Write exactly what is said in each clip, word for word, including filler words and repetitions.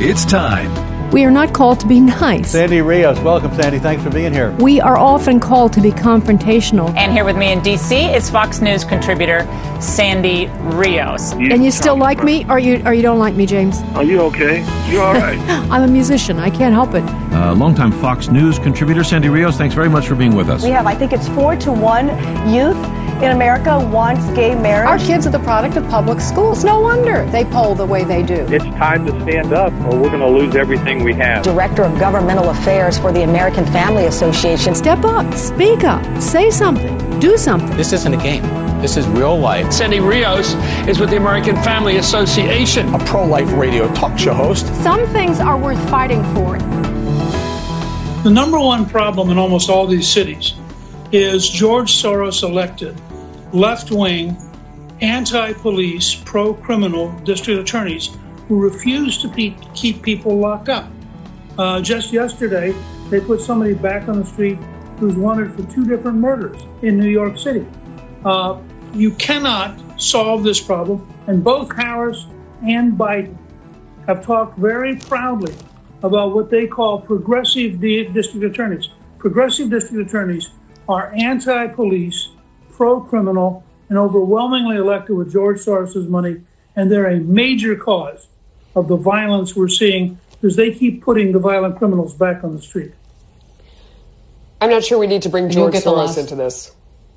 It's time. We are not called to be nice. Sandy Rios, welcome, Sandy. Thanks for being here. We are often called to be confrontational. And here with me in D C is Fox News contributor Sandy Rios. You and you still like me, or you or you don't like me, James? Are you okay? You all right? I'm a musician. I can't help it. Uh, longtime Fox News contributor Sandy Rios, thanks very much for being with us. We have, I think it's four to one youth in America wants gay marriage. Our kids are the product of public schools. No wonder they poll the way they do. It's time to stand up or we're going to lose everything we have. Director of Governmental Affairs for the American Family Association. Step up, speak up, say something, do something. This isn't a game. This is real life. Sandy Rios is with the American Family Association, a pro-life radio talk show host. Some things are worth fighting for. The number one problem in almost all these cities is George Soros elected left-wing, anti-police, pro-criminal district attorneys who refuse to pe- keep people locked up. Uh, just yesterday, they put somebody back on the street who's wanted for two different murders in New York City. Uh, you cannot solve this problem, and both Harris and Biden have talked very proudly about what they call progressive di- district attorneys. Progressive district attorneys are anti-police, pro-criminal, and overwhelmingly elected with George Soros' money, and they're a major cause of the violence we're seeing because they keep putting the violent criminals back on the street. I'm not sure we need to bring George Soros into this.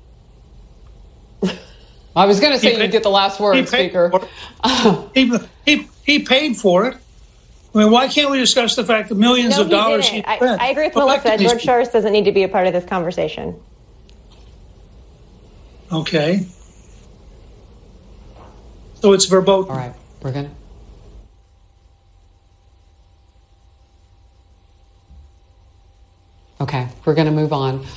I was going to say you get the last word, Speaker. he, he, he paid for it. I mean, why can't we discuss the fact that millions no, of dollars he he spent? spent? I, I agree with Melissa. George Soros doesn't need to be a part of this conversation. Okay. So it's verboten. All right, we're going to. Okay, we're going to move on.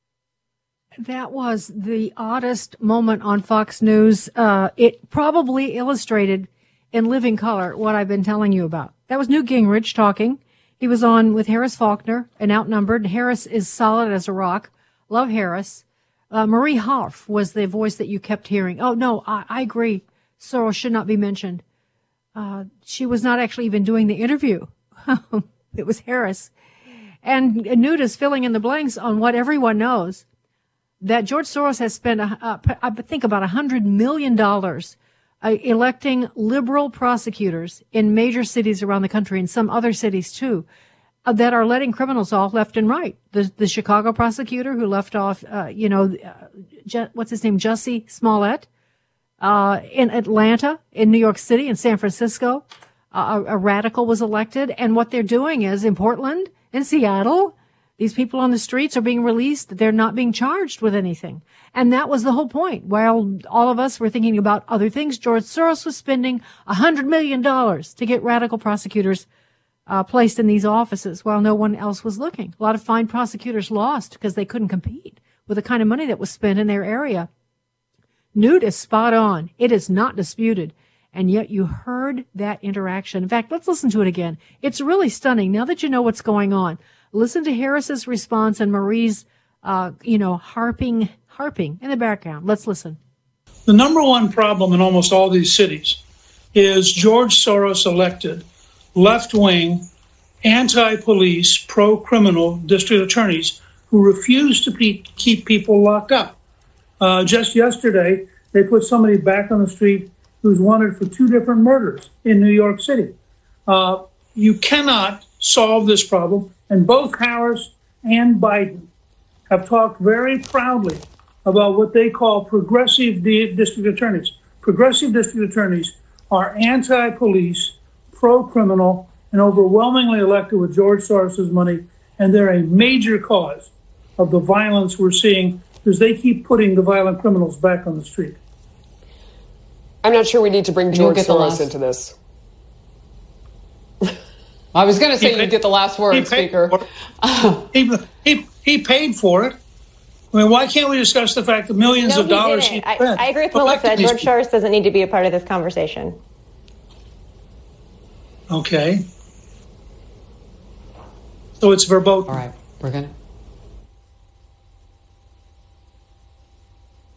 That was the oddest moment on Fox News. Uh, it probably illustrated in living color what I've been telling you about. That was Newt Gingrich talking. He was on with Harris Faulkner and outnumbered. Harris is solid as a rock. Love Harris. Uh, Marie Harf was the voice that you kept hearing. Oh, no, I, I agree. Soros should not be mentioned. Uh, she was not actually even doing the interview. It was Harris. And Newt is filling in the blanks on what everyone knows, that George Soros has spent, uh, uh, I think, about one hundred million dollars uh, electing liberal prosecutors in major cities around the country and some other cities, too, uh, that are letting criminals off left and right. The, the Chicago prosecutor who left off, uh, you know, uh, Je- what's his name, Jussie Smollett, uh, in Atlanta, in New York City, in San Francisco, uh, a, a radical was elected. And what they're doing is in Portland, in Seattle, these people on the streets are being released. They're not being charged with anything. And that was the whole point. While all of us were thinking about other things, George Soros was spending one hundred million dollars to get radical prosecutors uh, placed in these offices while no one else was looking. A lot of fine prosecutors lost because they couldn't compete with the kind of money that was spent in their area. Newt is spot on. It is not disputed. And yet you heard that interaction. In fact, let's listen to it again. It's really stunning. Now that you know what's going on, listen to Harris's response and Marie's, uh, you know, harping, harping in the background. Let's listen. The number one problem in almost all these cities is George Soros elected left-wing, anti-police, pro-criminal district attorneys who refuse to pe- keep people locked up. Uh, just yesterday, they put somebody back on the street who's wanted for two different murders in New York City. Uh, you cannot solve this problem, and both Harris and Biden have talked very proudly about what they call progressive di- district attorneys. Progressive district attorneys are anti-police, pro-criminal, and overwhelmingly elected with George Soros' money, and they're a major cause of the violence we're seeing because they keep putting the violent criminals back on the street. I'm not sure we need to bring George Soros into this. I was going to say you get the last word, Speaker. he, he, he paid for it. I mean, why can't we discuss the fact that millions no, of dollars he he spent? I, I agree with Melissa. George Soros doesn't need to be a part of this conversation. Okay. So it's verboten. All right, we're going to.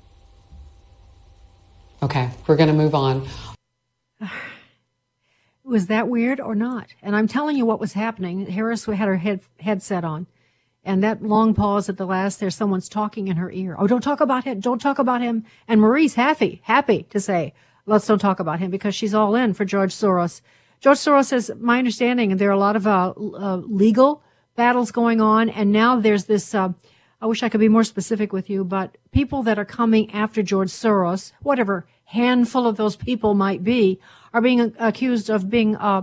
Okay, we're going to move on. was that weird or not? And I'm telling you what was happening. Harris had her head, headset on. And that long pause at the last there, someone's talking in her ear. Oh, don't talk about him. Don't talk about him. And Marie's happy, happy to say, let's don't talk about him because she's all in for George Soros. George Soros is, my understanding, and there are a lot of uh, uh, legal battles going on. And now there's this, uh, I wish I could be more specific with you, but people that are coming after George Soros, whatever handful of those people might be, are being accused of being uh,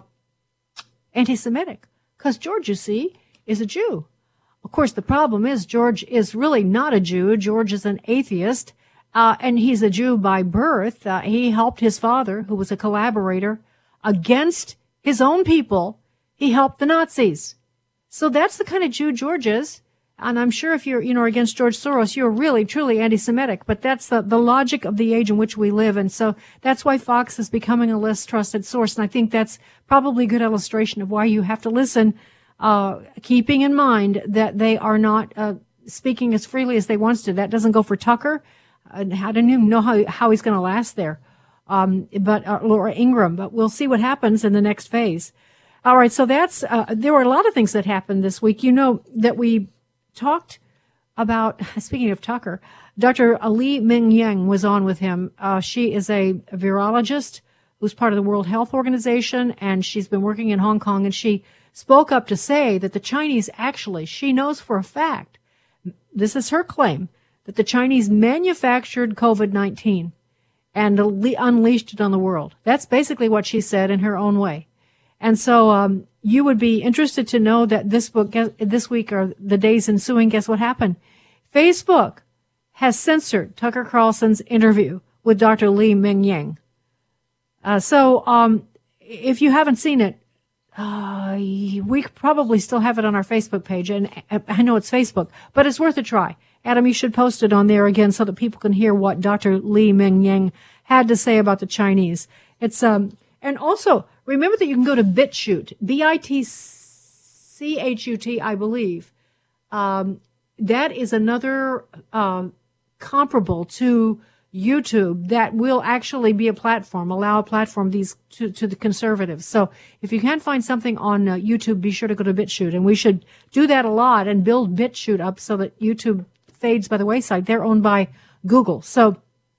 anti-Semitic. Because George, you see, is a Jew. Of course, the problem is George is really not a Jew. George is an atheist, uh, and he's a Jew by birth. Uh, he helped his father, who was a collaborator, against his own people. He helped the Nazis. So that's the kind of Jew George is. And I'm sure if you're, you know, against George Soros, you're really, truly anti-Semitic. But that's the, the logic of the age in which we live. And so that's why Fox is becoming a less trusted source. And I think that's probably a good illustration of why you have to listen, uh, keeping in mind that they are not uh, speaking as freely as they once did. That doesn't go for Tucker. I don't even know how, how he's going to last there. Um, but, uh, Laura Ingraham. But we'll see what happens in the next phase. All right. So that's, uh, there were a lot of things that happened this week. You know that we talked about, speaking of Tucker, Doctor Li Mingyang was on with him. Uh, she is a, a virologist who's part of the World Health Organization, and she's been working in Hong Kong, and she spoke up to say that the Chinese actually, she knows for a fact, this is her claim, that the Chinese manufactured COVID nineteen and unleashed it on the world. That's basically what she said in her own way. And so, um, you would be interested to know that this book, this week or the days ensuing, guess what happened? Facebook has censored Tucker Carlson's interview with Doctor Li Mingyang. Uh, so, um, if you haven't seen it, uh, we probably still have it on our Facebook page. And I know it's Facebook, but it's worth a try. Adam, you should post it on there again so that people can hear what Doctor Li Mingyang had to say about the Chinese. It's, um, and also, remember that you can go to BitChute, B I T C H U T, I believe. Um, that is another uh, comparable to YouTube that will actually be a platform, allow a platform these to, to the conservatives. So if you can't find something on uh, YouTube, be sure to go to BitChute. And we should do that a lot and build BitChute up so that YouTube fades by the wayside. They're owned by Google. So,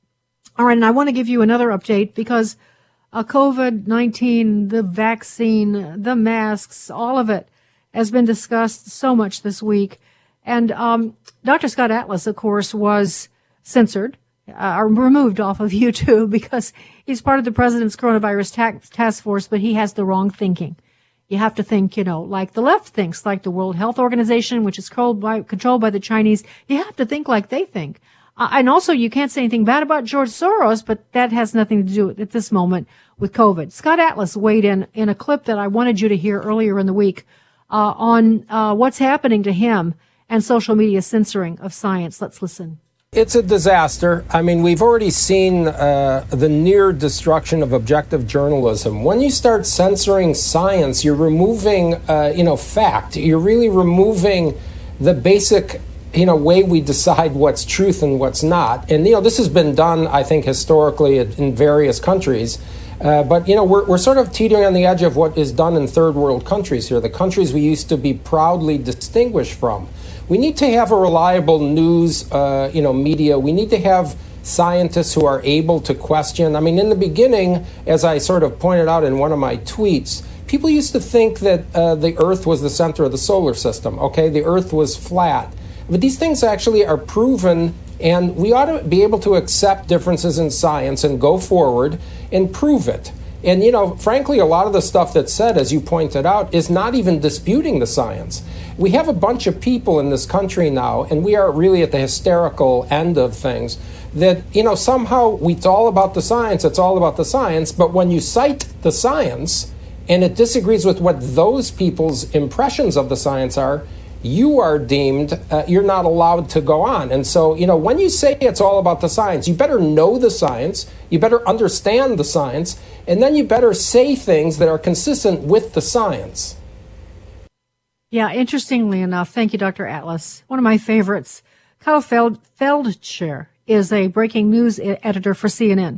all right, and I want to give you another update because Uh, COVID nineteen, the vaccine, the masks, all of it has been discussed so much this week. And um, Doctor Scott Atlas, of course, was censored, uh, or removed off of YouTube because he's part of the president's coronavirus ta- task force, but he has the wrong thinking. You have to think, you know, like the left thinks, like the World Health Organization, which is controlled by, controlled by the Chinese. You have to think like they think. Uh, and also, you can't say anything bad about George Soros, but that has nothing to do at this moment with COVID. Scott Atlas weighed in in a clip that I wanted you to hear earlier in the week uh, on uh, what's happening to him and social media censoring of science. Let's listen. It's a disaster. I mean, we've already seen uh, the near destruction of objective journalism. When you start censoring science, you're removing, uh, you know, fact. You're really removing the basic, you know, way we decide what's truth and what's not. And, you know, this has been done, I think, historically in various countries. Uh, but, you know, we're, we're sort of teetering on the edge of what is done in third world countries here, the countries we used to be proudly distinguished from. We need to have a reliable news, uh, you know, media. We need to have scientists who are able to question. I mean, in the beginning, as I sort of pointed out in one of my tweets, people used to think that uh, the Earth was the center of the solar system, okay? The Earth was flat. But these things actually are proven, and we ought to be able to accept differences in science and go forward and prove it. And, you know, frankly, a lot of the stuff that's said, as you pointed out, is not even disputing the science. We have a bunch of people in this country now, and we are really at the hysterical end of things, that, you know, somehow we, it's all about the science, it's all about the science, but when you cite the science and it disagrees with what those people's impressions of the science are, you are deemed, uh, you're not allowed to go on. And so, you know, when you say it's all about the science, you better know the science, you better understand the science, and then you better say things that are consistent with the science. Yeah, interestingly enough, thank you, Doctor Atlas. One of my favorites, Kyle Feld- Feldshire, is a breaking news editor for C N N.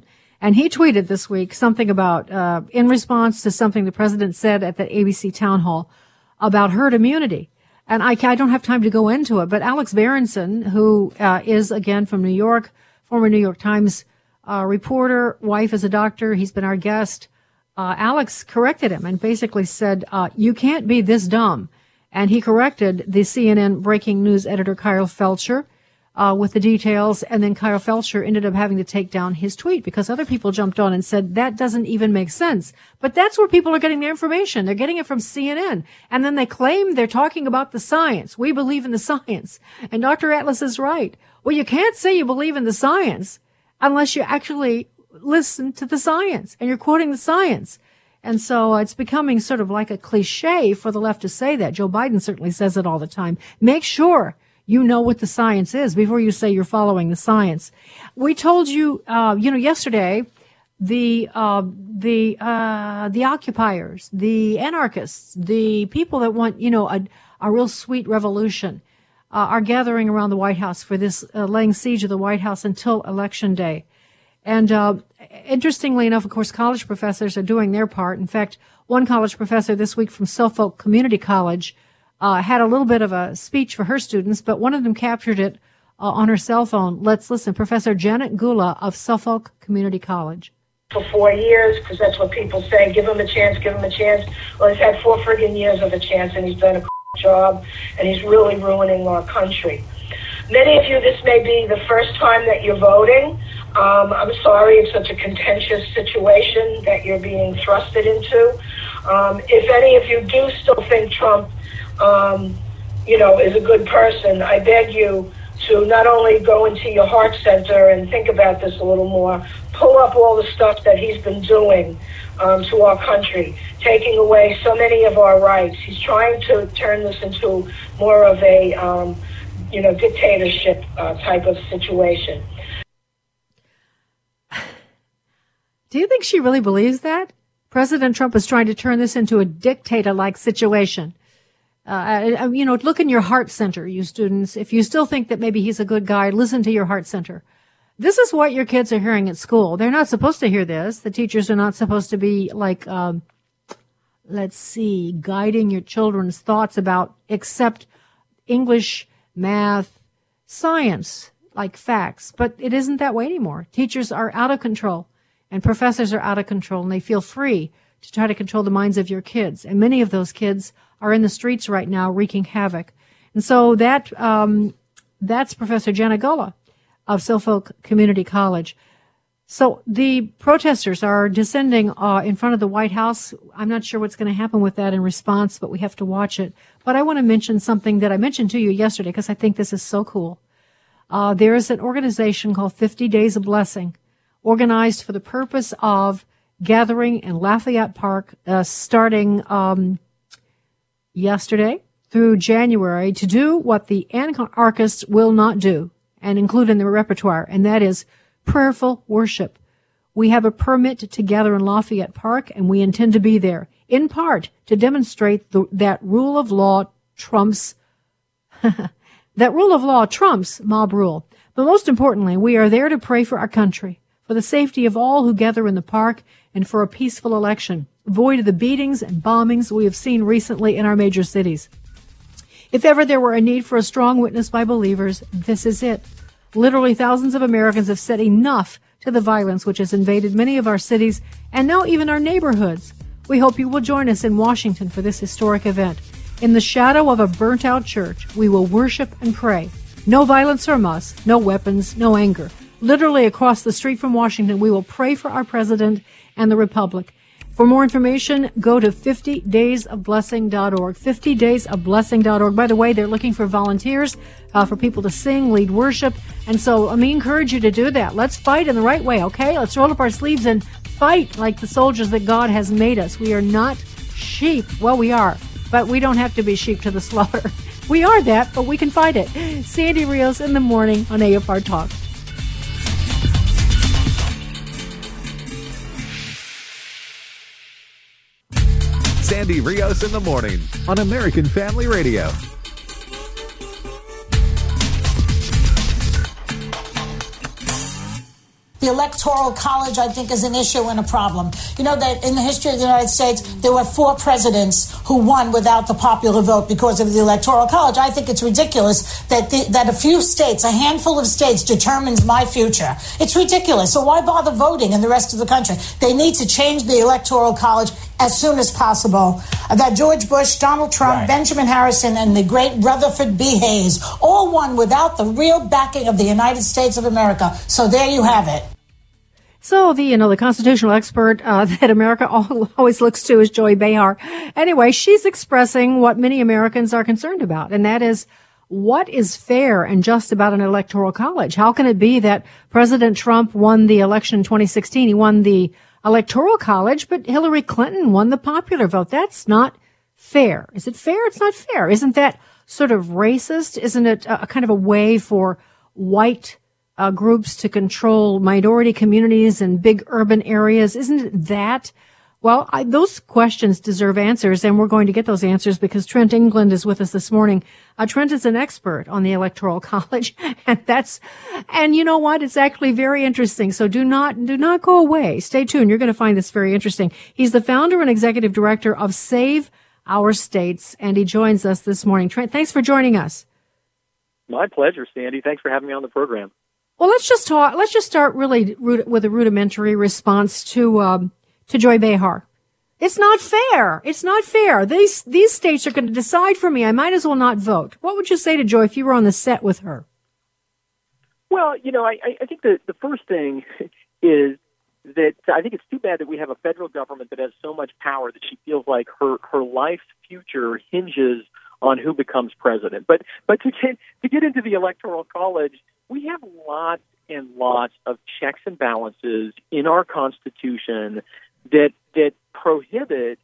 And he tweeted this week something about, uh, in response to something the president said at the A B C town hall about herd immunity. And I, I don't have time to go into it, but Alex Berenson, who uh, is, again, from New York, former New York Times uh, reporter, wife is a doctor, he's been our guest. Uh, Alex corrected him and basically said, uh, you can't be this dumb. And he corrected the C N N breaking news editor, Kyle Felcher, Uh, with the details, and then Kyle Felcher ended up having to take down his tweet because other people jumped on and said that doesn't even make sense. But that's where people are getting their information. They're getting it from C N N. And then they claim they're talking about the science. We believe in the science. And Doctor Atlas is right. Well, you can't say you believe in the science unless you actually listen to the science and you're quoting the science. And so uh, it's becoming sort of like a cliche for the left to say that. Joe Biden certainly says it all the time. Make sure you know what the science is before you say you're following the science. We told you, uh, you know, yesterday, the, uh, the, uh, the occupiers, the anarchists, the people that want, you know, a, a real sweet revolution, uh, are gathering around the White House for this, uh, laying siege of the White House until Election Day. And, uh, interestingly enough, of course, college professors are doing their part. In fact, one college professor this week from Suffolk Community College Uh, had a little bit of a speech for her students, but one of them captured it uh, on her cell phone. Let's listen. Professor Janet Gula of Suffolk Community College. For four years, because that's what people say, give him a chance, give him a chance. Well, he's had four friggin' years of a chance, and he's done a job, and he's really ruining our country. Many of you, this may be the first time that you're voting. Um, I'm sorry it's such a contentious situation that you're being thrusted into. Um, if any of you do still think Trump Um, you know, is a good person, I beg you to not only go into your heart center and think about this a little more, pull up all the stuff that he's been doing um, to our country, taking away so many of our rights. He's trying to turn this into more of a, um, you know, dictatorship uh, type of situation. Do you think she really believes that? President Trump is trying to turn this into a dictator-like situation. Uh, you know, look in your heart center, you students. If you still think that maybe he's a good guy, listen to your heart center. This is what your kids are hearing at school. They're not supposed to hear this. The teachers are not supposed to be like, um, let's see, guiding your children's thoughts about except English, math, science, like facts. But it isn't that way anymore. Teachers are out of control and professors are out of control, and they feel free to try to control the minds of your kids. And many of those kids are in the streets right now wreaking havoc. And so that, um, that's Professor Janet Gula of Suffolk Community College. So the protesters are descending uh, in front of the White House. I'm not sure what's going to happen with that in response, but we have to watch it. But I want to mention something that I mentioned to you yesterday because I think this is so cool. Uh, there is an organization called fifty Days of Blessing, organized for the purpose of gathering in Lafayette Park, uh, starting um, yesterday through January, to do what the anarchists will not do and include in their repertoire, and that is prayerful worship. We have a permit to gather in Lafayette Park, and we intend to be there, in part to demonstrate the, that rule of law trumps that rule of law trumps mob rule. But most importantly, we are there to pray for our country, for the safety of all who gather in the park, and for a peaceful election, void of the beatings and bombings we have seen recently in our major cities. If ever there were a need for a strong witness by believers, this is it. Literally thousands of Americans have said enough to the violence which has invaded many of our cities and now even our neighborhoods. We hope you will join us in Washington for this historic event. In the shadow of a burnt-out church, we will worship and pray. No violence from us, no weapons, no anger. Literally across the street from Washington, we will pray for our president and the republic. For more information, go to fifty days of blessing dot org, fifty days of blessing dot org. By the way, they're looking for volunteers, uh, for people to sing, lead worship. And so let me encourage you to do that. Let's fight in the right way, okay? Let's roll up our sleeves and fight like the soldiers that God has made us. We are not sheep. Well, we are, but we don't have to be sheep to the slaughter. We are that, but we can fight it. Sandy Rios in the morning on A F R Talk. Sandy Rios in the morning on American Family Radio. The Electoral College, I think, is an issue and a problem. You know that in the history of the United States, there were four presidents who won without the popular vote because of the Electoral College. I think it's ridiculous that the, that a few states, a handful of states, determines my future. It's ridiculous. So why bother voting in the rest of the country? They need to change the Electoral College as soon as possible. Uh, that George Bush, Donald Trump, right. Benjamin Harrison, and the great Rutherford B. Hayes all won without the real backing of the United States of America. So there you have it. So the, you know, the constitutional expert uh, that America always looks to is Joy Behar. Anyway, she's expressing what many Americans are concerned about, and that is what is fair and just about an electoral college? How can it be that President Trump won the election in twenty sixteen? He won the electoral college, but Hillary Clinton won the popular vote. That's not fair. Is it fair? It's not fair. Isn't that sort of racist? Isn't it a, a kind of a way for white uh, groups to control minority communities in big urban areas? Isn't it that? Well, I, those questions deserve answers, and we're going to get those answers because Trent England is with us this morning. Uh, Trent is an expert on the Electoral College, and that's, and you know what? It's actually very interesting. So do not, do not go away. Stay tuned. You're going to find this very interesting. He's the founder and executive director of Save Our States, and he joins us this morning. Trent, thanks for joining us. My pleasure, Sandy. Thanks for having me on the program. Well, let's just talk, let's just start really with a rudimentary response to, um, to Joy Behar. It's not fair. It's not fair. These, these states are going to decide for me. I might as well not vote. What would you say to Joy if you were on the set with her? Well, you know, I, I think that the first thing is that I think it's too bad that we have a federal government that has so much power that she feels like her, her life's future hinges on who becomes president. But, but to get, to get into the Electoral College, we have lots and lots of checks and balances in our Constitution that that prohibit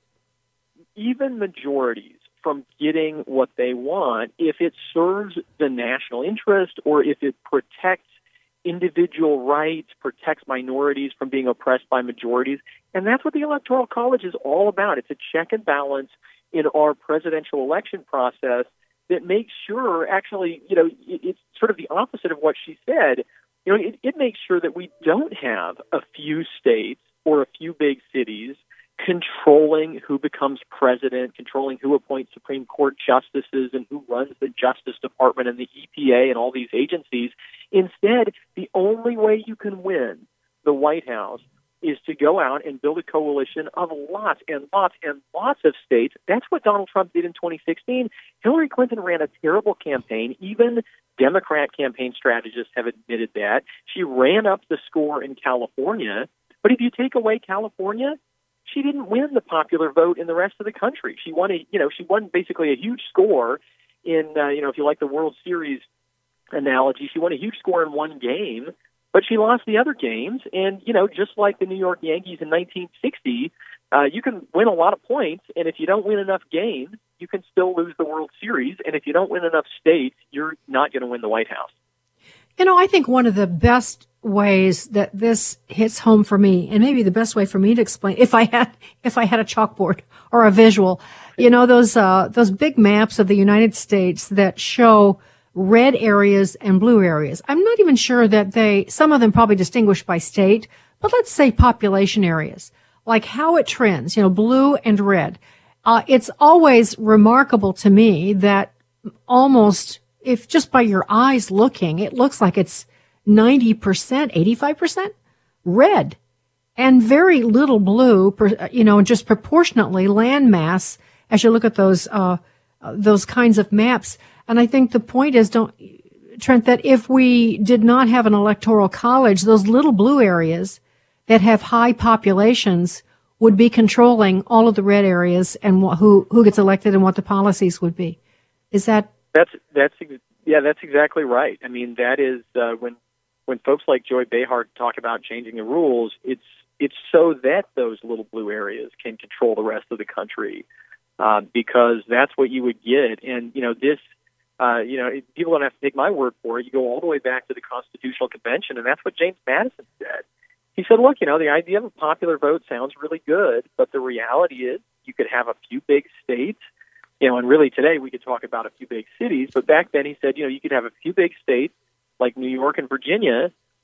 even majorities from getting what they want if it serves the national interest or if it protects individual rights, protects minorities from being oppressed by majorities. And that's what the Electoral College is all about. It's a check and balance in our presidential election process that makes sure, actually, you know, it, it's sort of the opposite of what she said. You know, it, it makes sure that we don't have a few states or a few big cities controlling who becomes president, controlling who appoints Supreme Court justices and who runs the Justice Department and the E P A and all these agencies. Instead, the only way you can win the White House is to go out and build a coalition of lots and lots and lots of states. That's what Donald Trump did in twenty sixteen. Hillary Clinton ran a terrible campaign. Even Democrat campaign strategists have admitted that. She ran up the score in California. But if you take away California, she didn't win the popular vote in the rest of the country. She won a, you know, she won basically a huge score in, uh, you know, if you like the World Series analogy, she won a huge score in one game, but she lost the other games. And, you know, just like the New York Yankees in nineteen sixty, uh, you can win a lot of points, and if you don't win enough games, you can still lose the World Series. And if you don't win enough states, you're not going to win the White House. You know, I think one of the best ways that this hits home for me, and maybe the best way for me to explain, if I had, if I had a chalkboard or a visual, you know, those, uh, those big maps of the United States that show red areas and blue areas. I'm not even sure that they, some of them probably distinguished by state, but let's say population areas, like how it trends, you know, blue and red. Uh, it's always remarkable to me that almost, if just by your eyes looking, it looks like it's ninety percent, eighty-five percent red and very little blue, you know, just proportionately land mass as you look at those, uh, those kinds of maps. And I think the point is, don't, Trent, that if we did not have an electoral college, those little blue areas that have high populations would be controlling all of the red areas and wh- who, who gets elected and what the policies would be. Is that? That's, that's, yeah, that's exactly right. I mean, that is, uh, when, when folks like Joy Behar talk about changing the rules, it's, it's so that those little blue areas can control the rest of the country, uh, because that's what you would get. And, you know, this, uh, you know, people don't have to take my word for it. You go all the way back to the Constitutional Convention, and that's what James Madison said. He said, look, you know, the idea of a popular vote sounds really good, but the reality is you could have a few big states, you know, and really today we could talk about a few big cities, but back then he said, you know, you could have a few big states like New York and Virginia,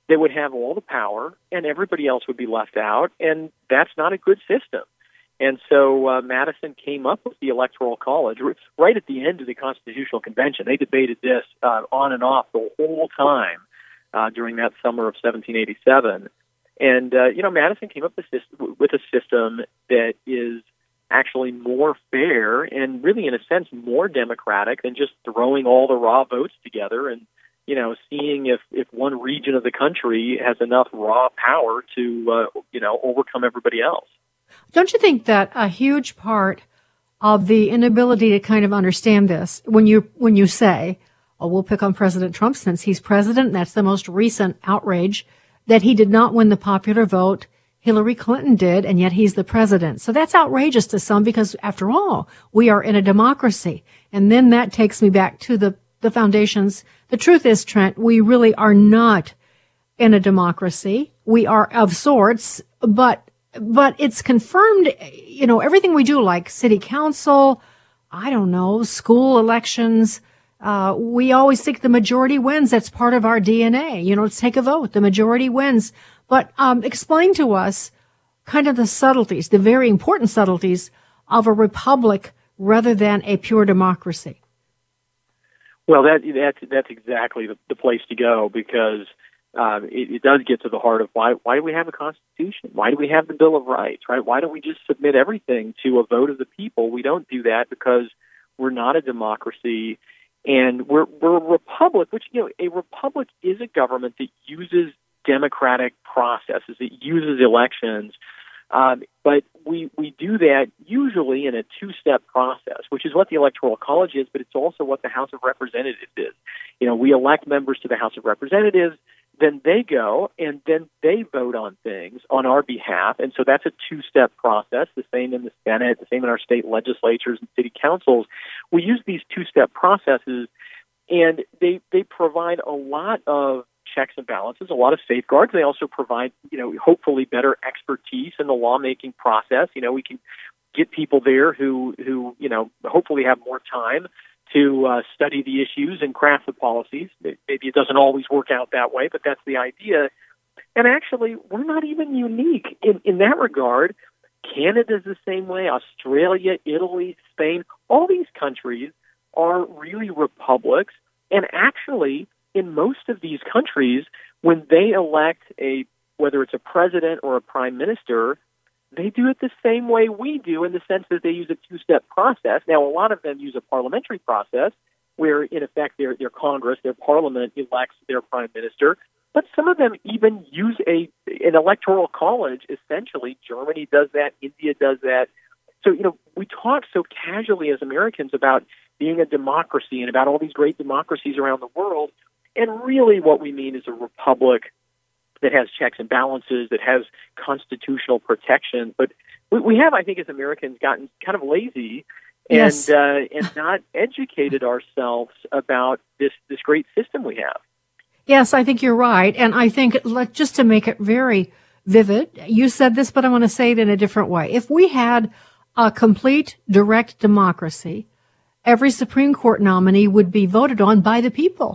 that would have all the power, and everybody else would be left out, and that's not a good system. And so uh, Madison came up with the Electoral College right at the end of the Constitutional Convention. They debated this uh, on and off the whole time uh, during that summer of seventeen eighty-seven. And, uh, you know, Madison came up with a system that is actually more fair and really, in a sense, more democratic than just throwing all the raw votes together and, you know, seeing if, if one region of the country has enough raw power to, uh, you know, overcome everybody else. Don't you think that a huge part of the inability to kind of understand this, when you when you say, oh, we'll pick on President Trump since he's president, and that's the most recent outrage, that he did not win the popular vote, Hillary Clinton did, and yet he's the president. So that's outrageous to some because, after all, we are in a democracy. And then that takes me back to the, the foundations. The truth is, Trent, we really are not in a democracy. We are of sorts, but But it's confirmed, you know, everything we do, like city council, I don't know, school elections, uh, we always think the majority wins. That's part of our D N A. You know, let's take a vote. The majority wins. But um, explain to us kind of the subtleties, the very important subtleties of a republic rather than a pure democracy. Well, that that's, that's exactly the, the place to go, because Uh, it, it does get to the heart of why why do we have a Constitution? Why do we have the Bill of Rights, right? Why don't we just submit everything to a vote of the people? We don't do that because we're not a democracy, and we're, we're a republic, which, you know, a republic is a government that uses democratic processes, it uses elections, um, but we, we do that usually in a two-step process, which is what the Electoral College is, but it's also what the House of Representatives is. You know, we elect members to the House of Representatives, then they go and then they vote on things on our behalf. And so that's a two-step process, the same in the Senate, the same in our state legislatures and city councils. We use these two-step processes, and they they provide a lot of checks and balances, a lot of safeguards. They also provide, you know, hopefully better expertise in the lawmaking process. You know, we can get people there who, who you know, hopefully have more time to uh, study the issues and craft the policies. Maybe it doesn't always work out that way, but that's the idea. And actually, we're not even unique in, in that regard. Canada's the same way. Australia, Italy, Spain, all these countries are really republics. And actually, in most of these countries, when they elect a, whether it's a president or a prime minister, they do it the same way we do, in the sense that they use a two-step process. Now, a lot of them use a parliamentary process where, in effect, their, their Congress, their parliament elects their prime minister. But some of them even use a an electoral college, essentially. Germany does that. India does that. So, you know, we talk so casually as Americans about being a democracy and about all these great democracies around the world. And really what we mean is a republic that has checks and balances, that has constitutional protection. But we, we have, I think, as Americans, gotten kind of lazy and yes. uh, and not educated ourselves about this, this great system we have. Yes, I think you're right. And I think, let, just to make it very vivid, you said this, but I want to say it in a different way. If we had a complete direct democracy, every Supreme Court nominee would be voted on by the people.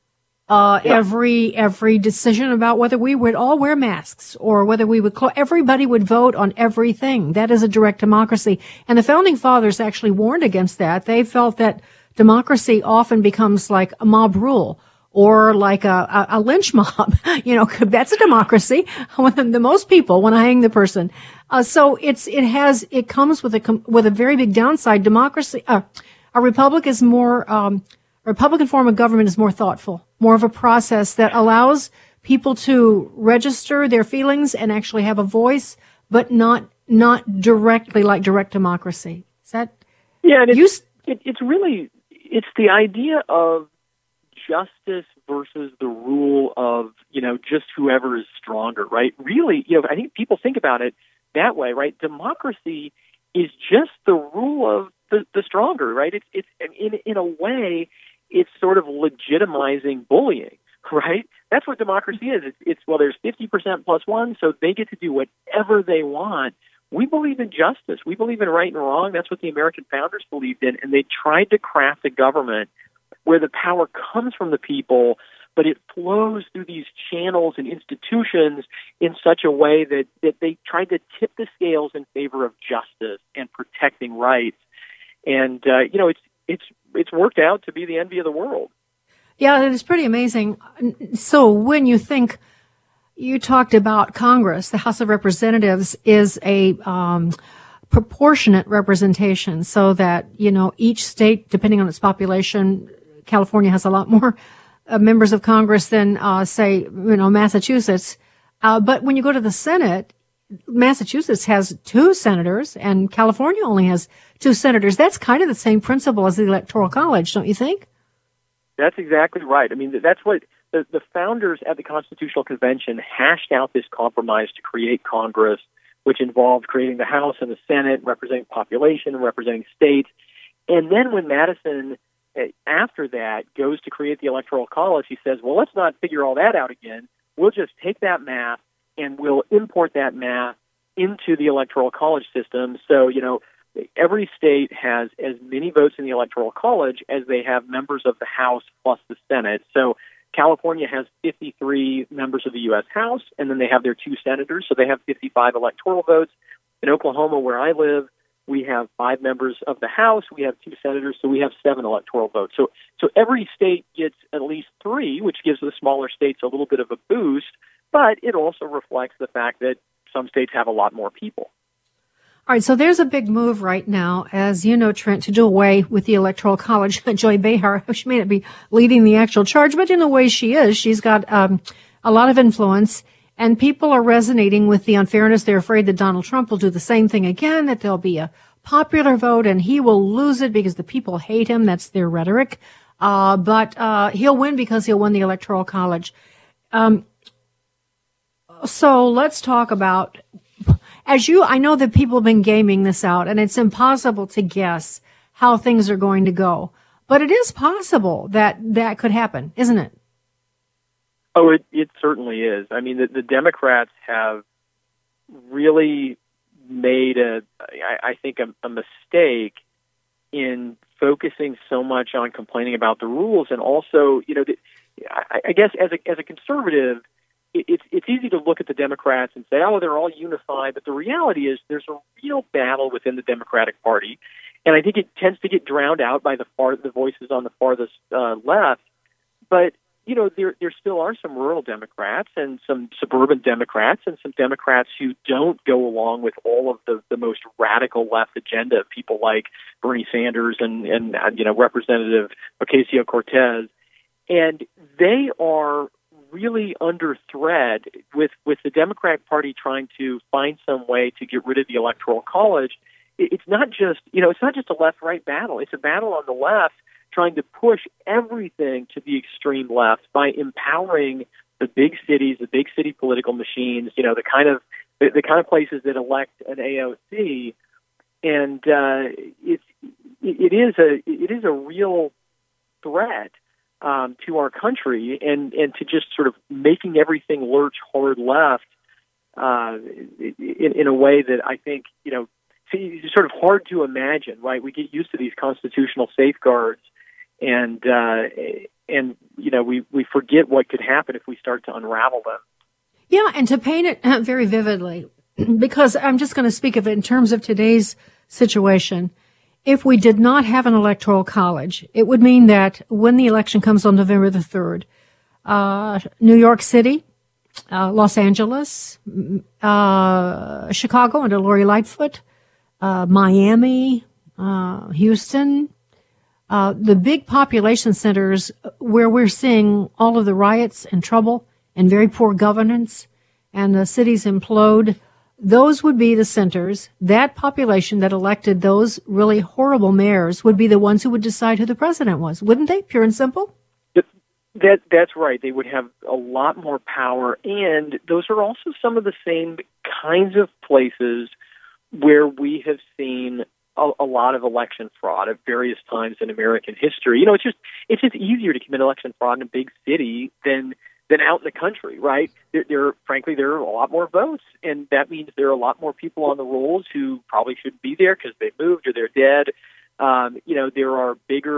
Uh, yeah. every, every decision about whether we would all wear masks or whether we would, clo- everybody would vote on everything. That is a direct democracy. And the founding fathers actually warned against that. They felt that democracy often becomes like a mob rule or like a, a, a lynch mob. You know, that's a democracy when the most people want to hang the person. Uh, so it's, it has, it comes with a, with a very big downside. Democracy, uh, a republic is more, um, a Republican form of government is more thoughtful, more of a process that allows people to register their feelings and actually have a voice, but not not directly like direct democracy. Is that? Yeah, and it's, you, it, it's really it's the idea of justice versus the rule of, you know, just whoever is stronger, right? Really, you know, I think people think about it that way, right? Democracy is just the rule of the, the stronger, right? It's it's in in a way. It's sort of legitimizing bullying, right? That's what democracy is. It's, it's well, there's fifty percent plus one, so they get to do whatever they want. We believe in justice. We believe in right and wrong. That's what the American founders believed in, and they tried to craft a government where the power comes from the people, but it flows through these channels and institutions in such a way that, that they tried to tip the scales in favor of justice and protecting rights. And, uh, you know, it's, it's, it's worked out to be the envy of the world. Yeah, it is pretty amazing. So when you think, you talked about Congress, the House of Representatives is a um, proportionate representation so that, you know, each state, depending on its population, California has a lot more uh, members of Congress than, uh, say, you know, Massachusetts. Uh, but when you go to the Senate, Massachusetts has two senators and California only has two senators. That's kind of the same principle as the Electoral College, don't you think? That's exactly right. I mean, that's what the, the founders at the Constitutional Convention hashed out, this compromise to create Congress, which involved creating the House and the Senate, representing population and representing states. And then when Madison, after that, goes to create the Electoral College, he says, well, let's not figure all that out again. We'll just take that math and we'll import that math into the Electoral College system. So, you know, every state has as many votes in the Electoral College as they have members of the House plus the Senate. So California has fifty-three members of the U S House, and then they have their two senators, so they have fifty-five electoral votes. In Oklahoma, where I live, we have five members of the House, we have two senators, so we have seven electoral votes. So, so every state gets at least three, which gives the smaller states a little bit of a boost, but it also reflects the fact that some states have a lot more people. All right, so there's a big move right now, as you know, Trent, to do away with the Electoral College. Joy Behar, she may not be leading the actual charge, but in the way she is, she's got um, a lot of influence, and people are resonating with the unfairness. They're afraid that Donald Trump will do the same thing again, that there'll be a popular vote, and he will lose it because the people hate him. That's their rhetoric. Uh, but uh, he'll win because he'll win the Electoral College. Um, so let's talk about... As you, I know that people have been gaming this out, and it's impossible to guess how things are going to go. But it is possible that that could happen, isn't it? Oh, it, it certainly is. I mean, the, the Democrats have really made a, I, I think, a, a mistake in focusing so much on complaining about the rules, and also, you know, the, I, I guess as a as a conservative, It's it's easy to look at the Democrats and say, oh, they're all unified, but the reality is there's a real battle within the Democratic Party, and I think it tends to get drowned out by the far the voices on the farthest uh, left. But you know, there there still are some rural Democrats and some suburban Democrats and some Democrats who don't go along with all of the, the most radical left agenda of people like Bernie Sanders and and uh, you know Representative Ocasio-Cortez, and they are really under threat with, with the Democratic Party trying to find some way to get rid of the Electoral College. It's not just, you know, it's not just a left-right battle. It's a battle on the left trying to push everything to the extreme left by empowering the big cities, the big city political machines, you know, the kind of the, the kind of places that elect an A O C. And uh, it's it is a it is a real threat Um, to our country, and, and to just sort of making everything lurch hard left uh, in, in a way that I think, you know, it's sort of hard to imagine, right? We get used to these constitutional safeguards, and, uh, and you know, we, we forget what could happen if we start to unravel them. Yeah, and to paint it very vividly, because I'm just going to speak of it in terms of today's situation. If we did not have an electoral college, it would mean that when the election comes on November the third, uh, New York City, uh, Los Angeles, uh, Chicago under Lori Lightfoot, uh, Miami, uh, Houston, uh, the big population centers where we're seeing all of the riots and trouble and very poor governance and the cities implode, those would be the centers. That population that elected those really horrible mayors would be the ones who would decide who the president was, wouldn't they? Pure and simple? That That's right. They would have a lot more power, and those are also some of the same kinds of places where we have seen a, a lot of election fraud at various times in American history. You know, it's just it's just easier to commit election fraud in a big city than than out in the country, right? There, there, frankly, there are a lot more votes, and that means there are a lot more people on the rolls who probably shouldn't be there because they moved or they're dead. Um, you know, there are bigger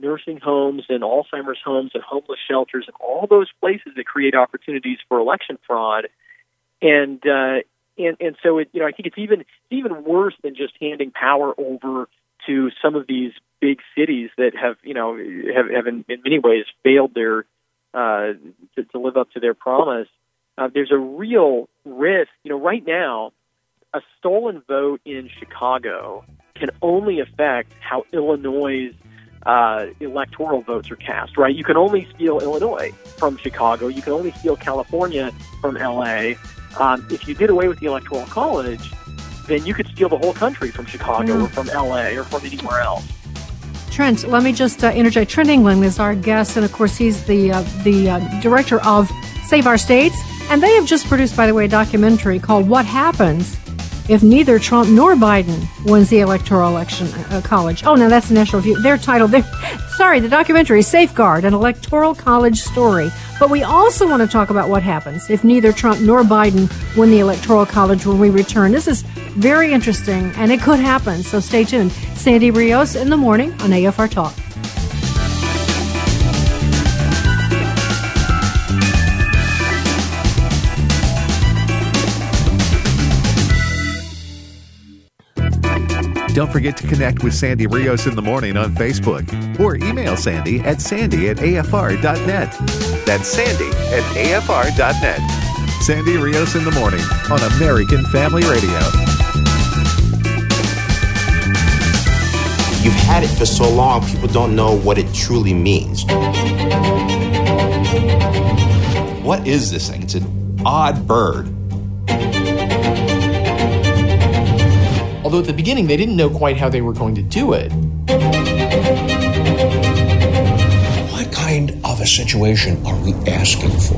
nursing homes and Alzheimer's homes and homeless shelters and all those places that create opportunities for election fraud. And uh, and and so it, you know, I think it's even it's even worse than just handing power over to some of these big cities that have you know have, have in, in many ways failed their uh, to, to live up to their promise. Uh, there's a real risk, you know, right now, a stolen vote in Chicago can only affect how Illinois' uh, electoral votes are cast, right? You can only steal Illinois from Chicago. You can only steal California from L A. Um, if you did away with the Electoral College, then you could steal the whole country from Chicago mm. or from L A or from anywhere else. Trent, let me just uh, interject. Trent England is our guest, and of course he's the uh, the uh, director of Save Our States. And they have just produced, by the way, a documentary called What Happens If Neither Trump Nor Biden Wins the Electoral Election uh, College. Oh, no, that's the National Review. Their title, they're, sorry, the documentary is Safeguard, an Electoral College Story. But we also want to talk about what happens if neither Trump nor Biden win the Electoral College when we return. This is very interesting, and it could happen, so stay tuned. Sandy Rios in the morning on A F R Talk. Don't forget to connect with Sandy Rios in the morning on Facebook or email Sandy at sandy at A F R dot net. That's Sandy at A F R dot net. Sandy Rios in the morning on American Family Radio. You've had it for so long, people don't know what it truly means. What is this thing? It's an odd bird. Although at the beginning they didn't know quite how they were going to do it. What kind of a situation are we asking for?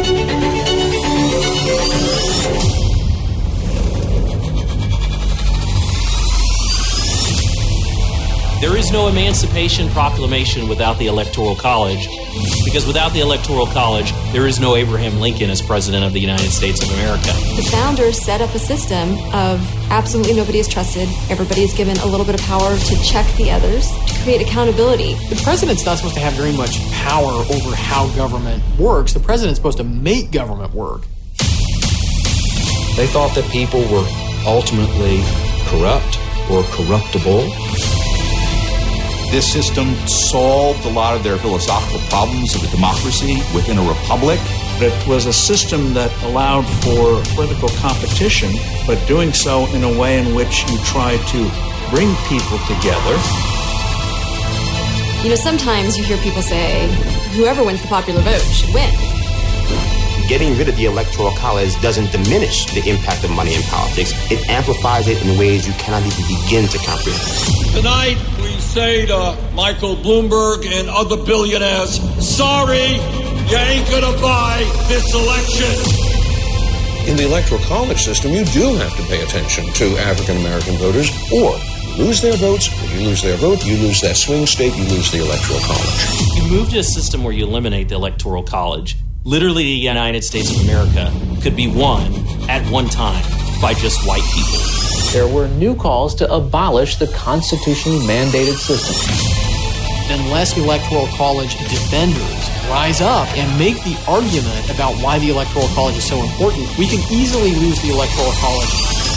There is no Emancipation Proclamation without the Electoral College, because without the Electoral College, there is no Abraham Lincoln as President of the United States of America. The founders set up a system of absolutely nobody is trusted. Everybody is given a little bit of power to check the others, to create accountability. The president's not supposed to have very much power over how government works. The president's supposed to make government work. They thought that people were ultimately corrupt or corruptible. This system solved a lot of their philosophical problems of a democracy within a republic. It was a system that allowed for political competition, but doing so in a way in which you try to bring people together. You know, sometimes you hear people say, whoever wins the popular vote should win. Getting rid of the Electoral College doesn't diminish the impact of money in politics. It amplifies it in ways you cannot even begin to comprehend. Tonight, we say to Michael Bloomberg and other billionaires, sorry, you ain't gonna buy this election. In the Electoral College system, you do have to pay attention to African American voters, or you lose their votes. If you lose their vote, you lose that swing state, you lose the Electoral College. You move to a system where you eliminate the Electoral College. Literally, the United States of America could be won at one time by just white people. There were new calls to abolish the constitutionally mandated system. Unless Electoral College defenders rise up and make the argument about why the Electoral College is so important, we can easily lose the Electoral College.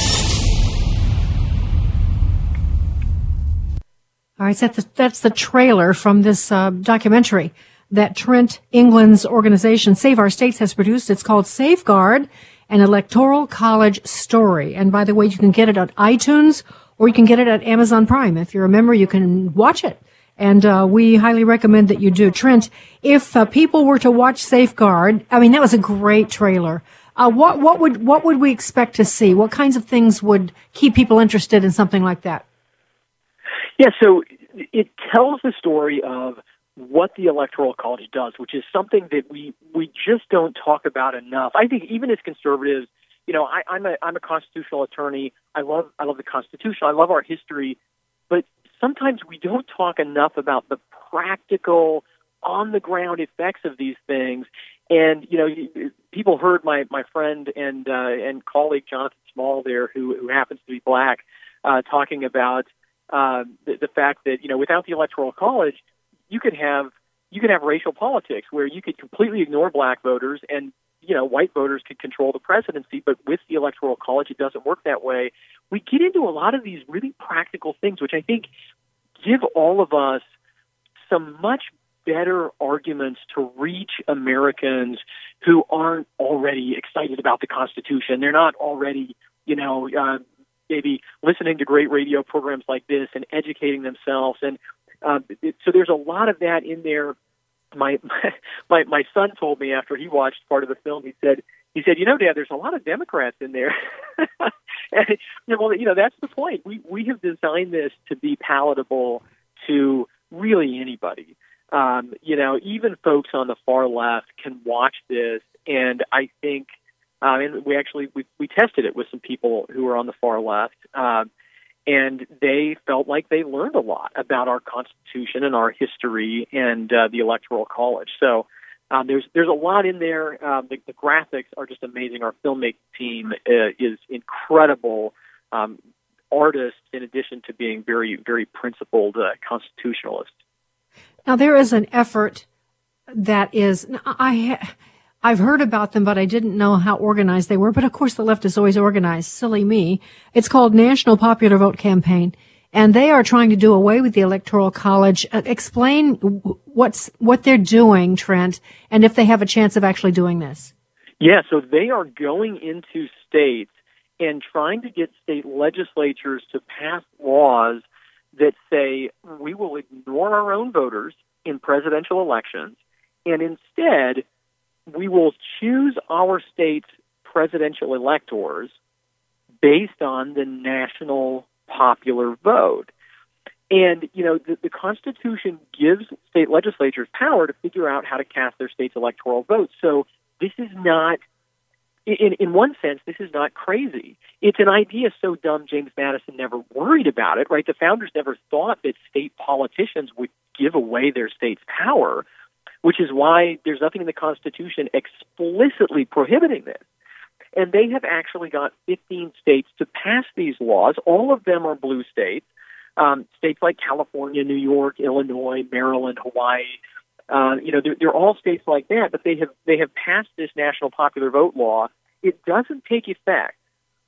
All right, so that's the, that's the trailer from this uh, documentary that Trent England's organization, Save Our States, has produced. It's called Safeguard, an Electoral College Story. And by the way, you can get it on iTunes or you can get it at Amazon Prime. If you're a member, you can watch it. And uh, we highly recommend that you do. Trent, if uh, people were to watch Safeguard, I mean, that was a great trailer. Uh, what, what would, what would we expect to see? What kinds of things would keep people interested in something like that? Yeah, so it tells the story of what the Electoral College does, which is something that we, we just don't talk about enough. I think even as conservatives, you know, I, I'm a I'm a constitutional attorney. I love I love the Constitution. I love our history, but sometimes we don't talk enough about the practical, on the ground effects of these things. And you know, people heard my my friend and uh, and colleague Jonathan Small there, who who happens to be black, uh, talking about uh, the, the fact that you know without the Electoral College, you could have you could have racial politics where you could completely ignore black voters and, you know, white voters could control the presidency. But with the Electoral College, it doesn't work that way. We get into a lot of these really practical things, which I think give all of us some much better arguments to reach Americans who aren't already excited about the Constitution. They're not already, you know, uh, maybe listening to great radio programs like this and educating themselves. And uh, it, so there's a lot of that in there. My, my my son told me after he watched part of the film, he said, he said, you know, Dad, there's a lot of Democrats in there. And, you know, well, you know, that's the point. We we have designed this to be palatable to really anybody. Um, you know, even folks on the far left can watch this, and I think, um, and we actually we, we tested it with some people who were on the far left, um, and they felt like they learned a lot about our Constitution and our history and uh, the Electoral College. So um, there's there's a lot in there. Um, the, the graphics are just amazing. Our filmmaking team uh, is incredible. Um, artists, in addition to being very very principled uh, constitutionalists. Now, there is an effort that is, I, I've heard about them, but I didn't know how organized they were. But of course, the left is always organized. Silly me. It's called National Popular Vote Campaign, and they are trying to do away with the Electoral College. Uh, explain what's what they're doing, Trent, and if they have a chance of actually doing this. Yeah, so they are going into states and trying to get state legislatures to pass laws that say we will ignore our own voters in presidential elections, and instead we will choose our state's presidential electors based on the national popular vote. And, you know, the, the Constitution gives state legislatures power to figure out how to cast their state's electoral votes. So this is not, in, in one sense, this is not crazy. It's an idea so dumb James Madison never worried about it, right? The founders never thought that state politicians would give away their state's power, which is why there's nothing in the Constitution explicitly prohibiting this. And they have actually got fifteen states to pass these laws. All of them are blue states. Um, states like California, New York, Illinois, Maryland, Hawaii. Uh, you know, they're, they're all states like that, but they have they have passed this national popular vote law. It doesn't take effect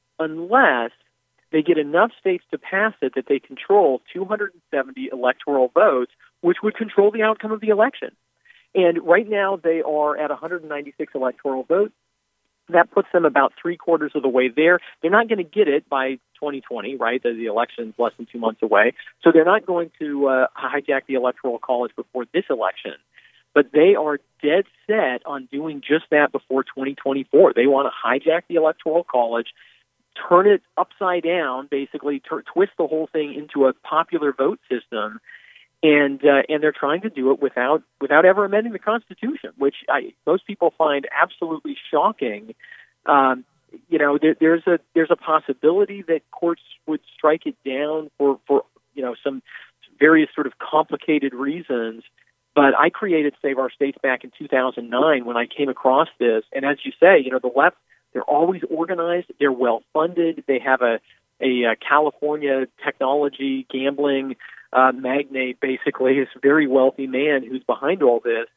unless they get enough states to pass it that they control two hundred seventy electoral votes, which would control the outcome of the election. And right now they are at one hundred ninety-six electoral votes. That puts them about three quarters of the way there. They're not going to get it by twenty twenty, right? The, the election's less than two months away. So they're not going to uh, hijack the Electoral College before this election. But they are dead set on doing just that before twenty twenty-four. They want to hijack the Electoral College, turn it upside down, basically t- twist the whole thing into a popular vote system, and uh, and they're trying to do it without without ever amending the Constitution, which I, most people find absolutely shocking. Um, you know, there, there's a there's a possibility that courts would strike it down for, for you know some various sort of complicated reasons. But I created Save Our States back in two thousand nine when I came across this, and as you say, you know, the left, they're always organized, they're well funded, they have a a, a California technology gambling uh, magnate, basically, this very wealthy man who's behind all this.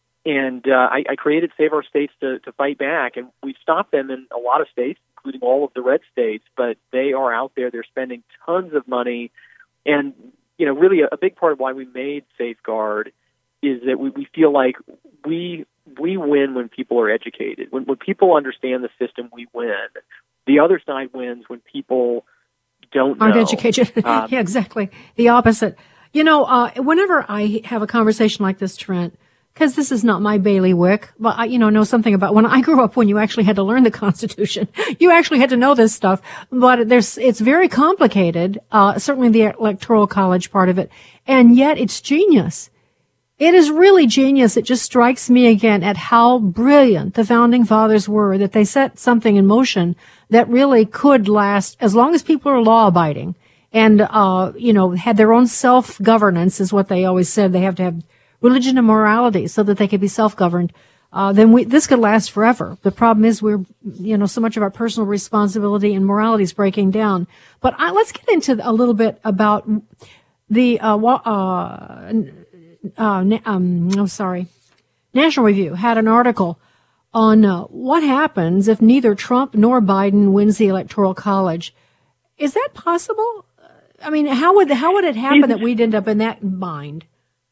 And uh, I, I created Save Our States to, to fight back, and we've stopped them in a lot of states, including all of the red states, but they are out there, they're spending tons of money. And, you know, really a, a big part of why we made Safeguard is that we, we feel like we we win when people are educated. When, when people understand the system, we win. The other side wins when people don't aren't know. educated. Um, yeah, exactly. The opposite. You know, uh, whenever I have a conversation like this, Trent, because this is not my bailiwick, but I, you know, know something about when I grew up, when you actually had to learn the Constitution, you actually had to know this stuff. But there's, it's very complicated. Uh, certainly the Electoral College part of it, and yet it's genius. It is really genius. It just strikes me again at how brilliant the founding fathers were, that they set something in motion that really could last as long as people are law abiding and, uh, you know, had their own self-governance is what they always said. They have to have religion and morality so that they could be self-governed. Uh, then we, this could last forever. The problem is we're, you know, so much of our personal responsibility and morality is breaking down. But I, let's get into a little bit about the, uh, uh, uh, na- um, I'm sorry, National Review had an article on uh, what happens if neither Trump nor Biden wins the Electoral College. Is that possible? I mean, how would how would it happen that we'd end up in that bind?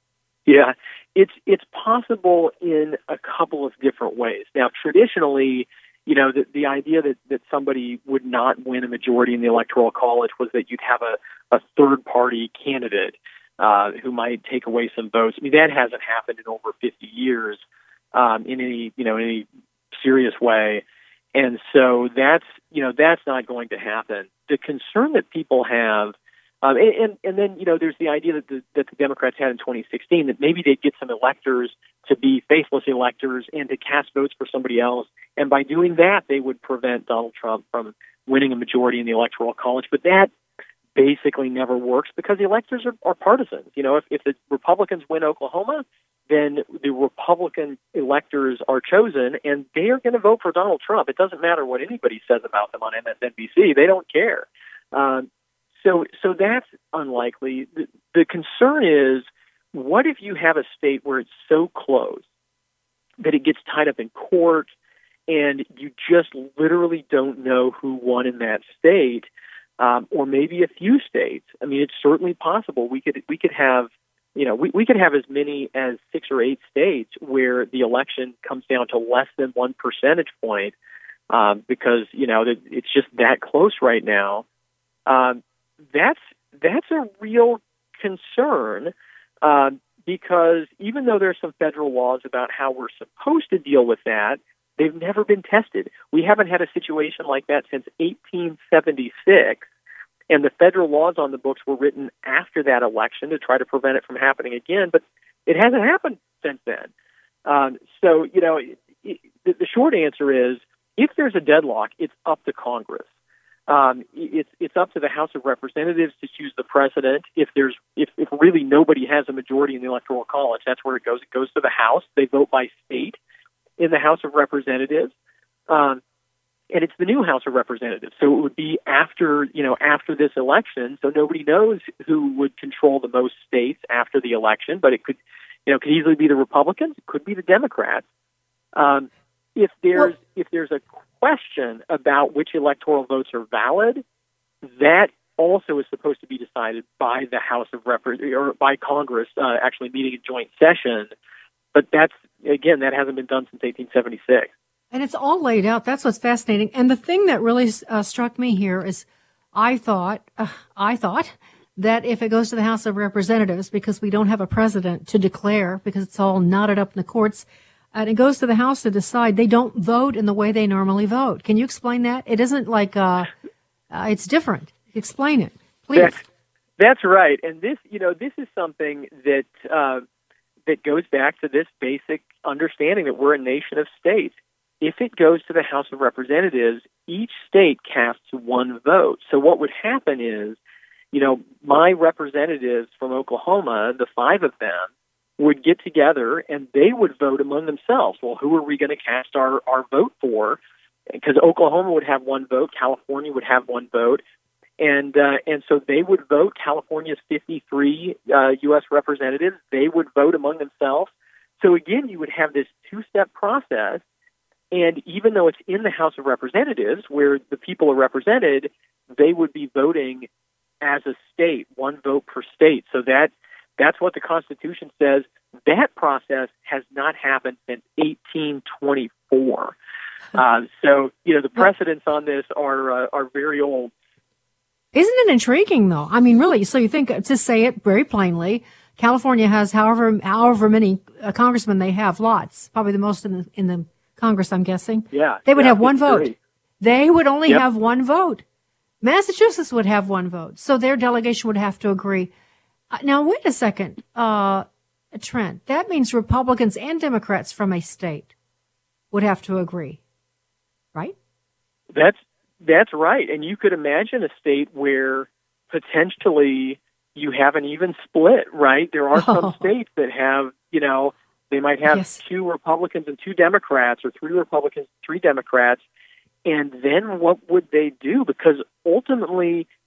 Yeah, it's it's possible in a couple of different ways. Now, traditionally, you know, the, the idea that, that somebody would not win a majority in the Electoral College was that you'd have a, a third-party candidate uh, who might take away some votes. I mean, that hasn't happened in over fifty years um, in any, you know, in any serious way. And so that's, you know, that's not going to happen. The concern that people have, um, and, and, and then, you know, there's the idea that the, that the Democrats had in twenty sixteen that maybe they'd get some electors to be faithless electors and to cast votes for somebody else. And by doing that, they would prevent Donald Trump from winning a majority in the Electoral College. But that basically never works because the electors are, are partisans. You know, if, if the Republicans win Oklahoma, then the Republican electors are chosen, and they are going to vote for Donald Trump. It doesn't matter what anybody says about them on M S N B C. They don't care. Um, so so that's unlikely. The, the concern is, what if you have a state where it's so close that it gets tied up in court and you just literally don't know who won in that state, um, or maybe a few states? I mean, it's certainly possible. We could we could have You know, we, we could have as many as six or eight states where the election comes down to less than one percentage point um, because, you know, it's just that close right now. Um, that's that's a real concern uh, because even though there's some federal laws about how we're supposed to deal with that, they've never been tested. We haven't had a situation like that since eighteen seventy-six. And the federal laws on the books were written after that election to try to prevent it from happening again, but it hasn't happened since then. Um, so, you know, it, it, the short answer is, if there's a deadlock, it's up to Congress. Um, it's it's up to the House of Representatives to choose the president. If there's if, if really nobody has a majority in the Electoral College, that's where it goes. It goes to the House. They vote by state in the House of Representatives. Um, And it's the new House of Representatives, so it would be after, you know, after this election. So nobody knows who would control the most states after the election, but it could, you know, could easily be the Republicans. It could be the Democrats. Um, if there's well, if there's a question about which electoral votes are valid, that also is supposed to be decided by the House of Representatives or by Congress, uh, actually meeting a joint session. But that's again, that hasn't been done since eighteen seventy-six. And it's all laid out. That's what's fascinating. And the thing that really uh, struck me here is I thought, uh, I thought that if it goes to the House of Representatives, because we don't have a president to declare, because it's all knotted up in the courts, and it goes to the House to decide, they don't vote in the way they normally vote. Can you explain that? It isn't like, uh, uh, it's different. Explain it, please. That's, that's right. And this, you know, this is something that, uh, that goes back to this basic understanding that we're a nation of states. If it goes to the House of Representatives, each state casts one vote. So what would happen is, you know, my representatives from Oklahoma, the five of them, would get together and they would vote among themselves. Well, who are we going to cast our, our vote for? Because Oklahoma would have one vote, California would have one vote, and uh, and so they would vote. California's fifty-three uh, U S representatives, they would vote among themselves. So again, you would have this two-step process. And even though it's in the House of Representatives, where the people are represented, they would be voting as a state, one vote per state. So that that's what the Constitution says. That process has not happened since eighteen twenty-four. Uh, so, you know, the precedents on this are uh, are very old. Isn't it intriguing, though? I mean, really, so you think, to say it very plainly, California has however however many uh, congressmen they have, lots, probably the most in the in the Congress, I'm guessing. Yeah. They would yeah, have one vote. Great. They would only yep. have one vote. Massachusetts would have one vote. So their delegation would have to agree. Uh, now, wait a second, uh, Trent. That means Republicans and Democrats from a state would have to agree, right? That's that's right. And you could imagine a state where potentially you have an even split, right? There are some oh. states that have, you know, they might have yes. two Republicans and two Democrats, or three Republicans, three Democrats. And then what would they do? Because ultimately,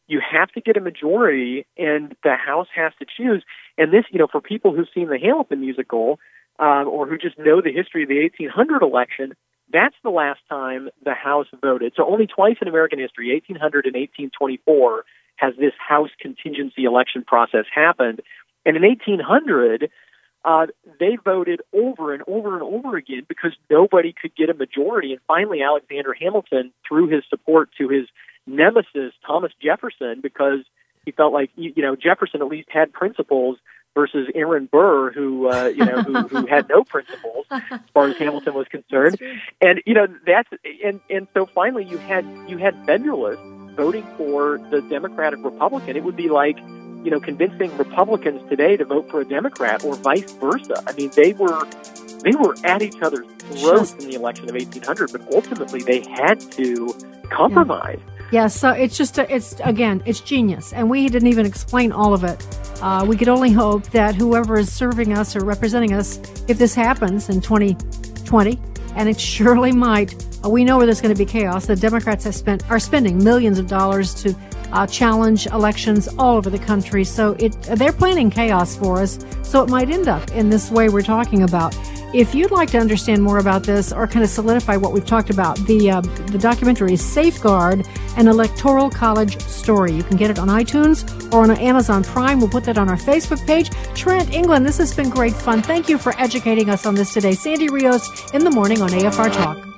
you have to get a majority, and the House has to choose. And this, you know, for people who've seen the Hamilton musical um, or who just know the history of the eighteen hundred election, that's the last time the House voted. So only twice in American history, eighteen hundred and eighteen twenty-four, has this House contingency election process happened. And in eighteen hundred, uh, they voted over and over and over again because nobody could get a majority. And finally, Alexander Hamilton threw his support to his nemesis, Thomas Jefferson, because he felt like, you know, Jefferson at least had principles versus Aaron Burr, who, uh, you know, who, who had no principles as far as Hamilton was concerned. And, you know, that's, and, and so finally you had, you had Federalists voting for the Democratic Republican. It would be like, you know, convincing Republicans today to vote for a Democrat or vice versa. I mean, they were, they were at each other's throats in the election of eighteen hundred, but ultimately they had to compromise. Yeah. Yeah, so it's just, a, it's again, it's genius. And we didn't even explain all of it. Uh, we could only hope that whoever is serving us or representing us, if this happens in twenty twenty, and it surely might, uh, we know where there's going to be chaos. The Democrats have spent, are spending millions of dollars to uh, challenge elections all over the country. So it, they're planning chaos for us. So it might end up in this way we're talking about. If you'd like to understand more about this or kind of solidify what we've talked about, the uh, the documentary is Safeguard, an Electoral College Story. You can get it on iTunes or on Amazon Prime. We'll put that on our Facebook page. Trent, England, this has been great fun. Thank you for educating us on this today. Sandy Rios in the morning on A F R Talk.